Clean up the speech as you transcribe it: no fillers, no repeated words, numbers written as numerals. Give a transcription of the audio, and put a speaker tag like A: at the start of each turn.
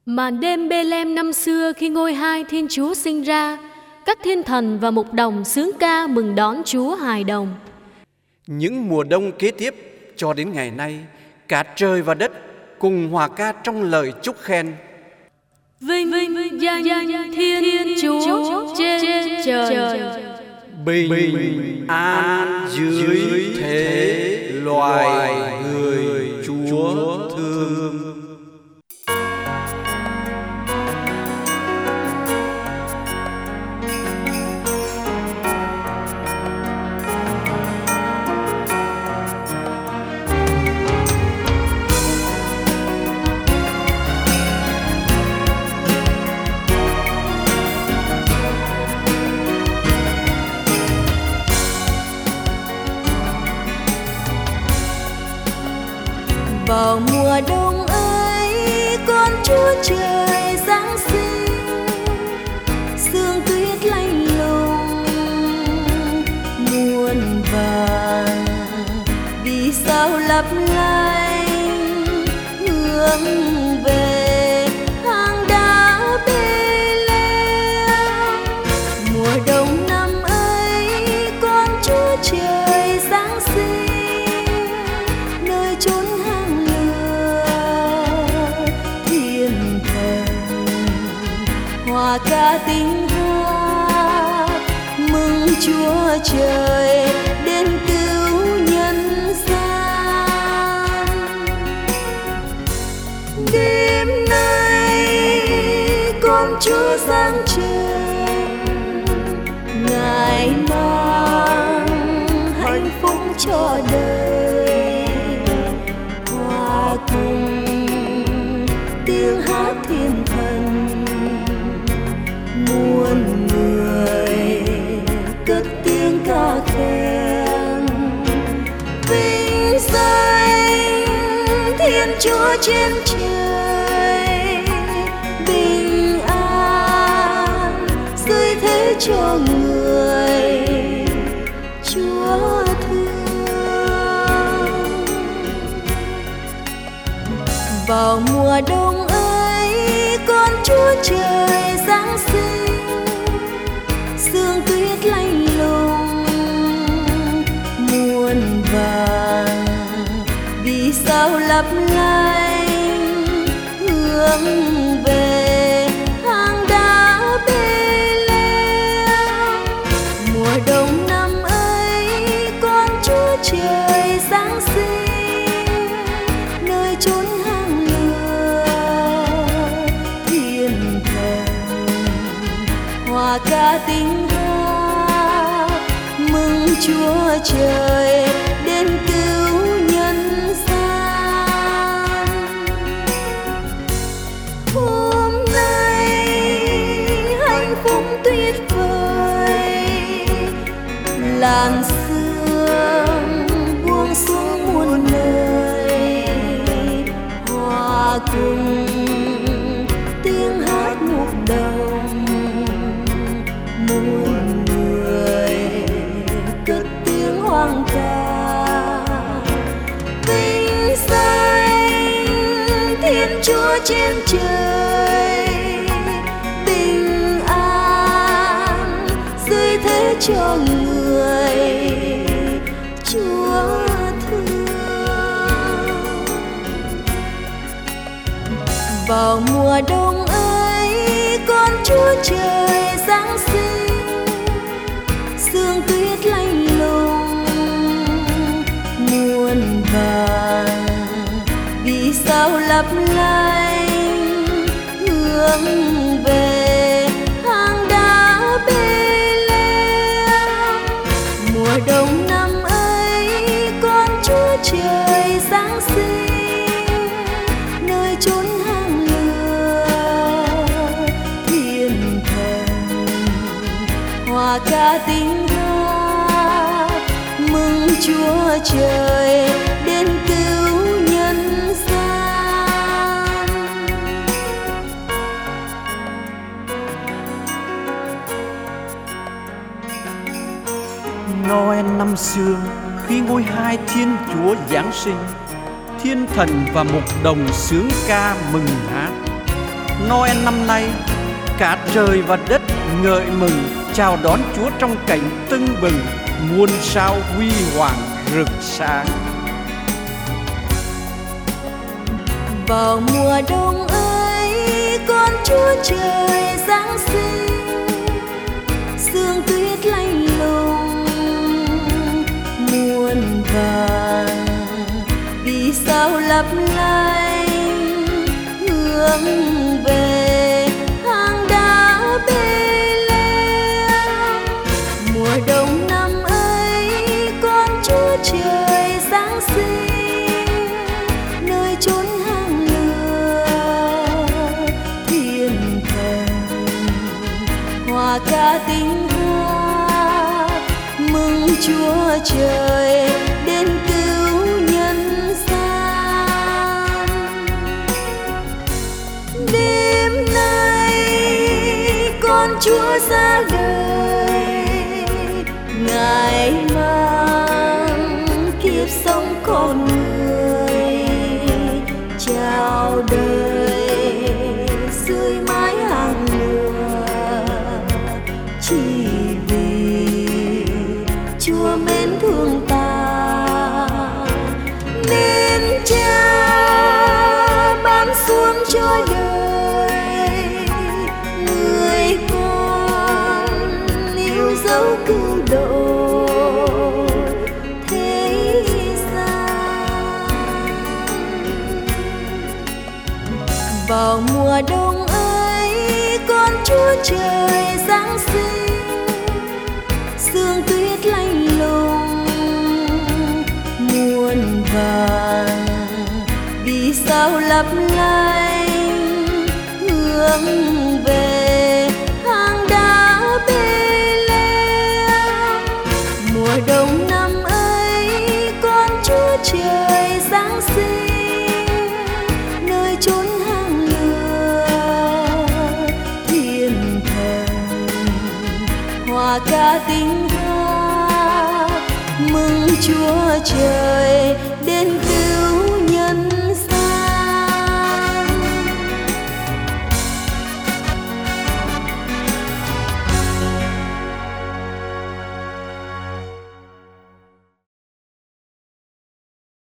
A: Màn đêm Bê-lem năm xưa khi ngôi hai Thiên Chúa sinh ra, các thiên thần và mục đồng xướng ca mừng đón Chúa hài đồng.
B: Những mùa đông kế tiếp cho đến ngày nay, cả trời và đất cùng hòa ca trong lời chúc khen.
A: Vinh danh Thiên Chúa trên trời,
B: bình an dưới thế loài người Chúa thương.
C: Vào mùa đông ấy, con Chúa trời giáng sinh, sương tuyết lạnh lùng muôn vàng, vì sao lấp lánh hướng về hang đá Bê-lem. Mùa đông năm ấy, con Chúa trời giáng sinh, nơi chốn hòa ca tiếng hát mừng Chúa trời đến cứu nhân gian. Đêm nay con Chúa giáng trần, Ngài mang hạnh phúc cho đời, hòa cùng tiếng hát thiên thần. Muôn người cất tiếng ca khen, vinh danh Thiên Chúa trên trời, bình an dưới thế cho người Chúa thương. Vào mùa đông ấy, con Chúa trời giáng sinh, sương tuyết lạnh lùng muôn vàng, vì sao lấp lánh hướng về hang đá Bê-lem. Mùa đông năm ấy, con Chúa trời giáng sinh, nơi chốn hang lửa thiên thần, hòa ca tiếng hát mừng Chúa trời đến cứu nhân gian. Hôm nay hạnh phúc tuyệt vời, làn sương buông xuống muôn nơi, hòa cùng tiếng hát mục đồng. Muôn người cất tiếng hoang ca, vinh danh Thiên Chúa trên trời, bình an dưới thế cho người Chúa thương. Vào mùa đông ấy, con Chúa trời giáng sinh, sương tuyết lạnh lùng muôn vàng, vì sao lấp lánh hướng về hang đá Bê-lem. Mùa đông năm ấy, con Chúa trời giáng sinh, nơi chốn hang lửa thiên thần, hòa ca tiếng hát mừng Chúa trời đến cứu nhân gian.
B: Noel năm xưa khi ngôi hai Thiên Chúa giáng sinh, thiên thần và mục đồng xướng ca mừng hát. Noel năm nay, cả trời và đất ngợi mừng chào đón Chúa trong cảnh tưng bừng, muôn sao huy hoàng rực sáng.
C: Vào mùa đông ấy, con Chúa trời Giáng sinh, sương tuyết lạnh lùng muôn vàng, vì sao lấp lánh hướng về hang đá Bê-lêm. Mùa đông năm ấy, con Chúa trời Giáng sinh, nơi chốn hang lửa thiên thần, hòa ca tiếng hát mừng Chúa trời đến cứu nhân gian. Đêm nay con Chúa ra đời, Ngài mang kiếp sống con người chào đời dưới mái hàng lửa, chỉ vì Chúa mến thương ta nên Cha ban xuống cho đời người con yêu dấu cứu độ thế gian. Vào mùa đông ấy, con Chúa trời Giáng sinh, sương tuyết lạnh lùng muôn vàng, vì sao lấp lánh hướng về hang đá Bê-lêm. Mùa đông năm ấy, con Chúa trời Giáng sinh, nơi chốn hang lửa thiên thần, hòa ca tiếng hát mừng Chúa trời đến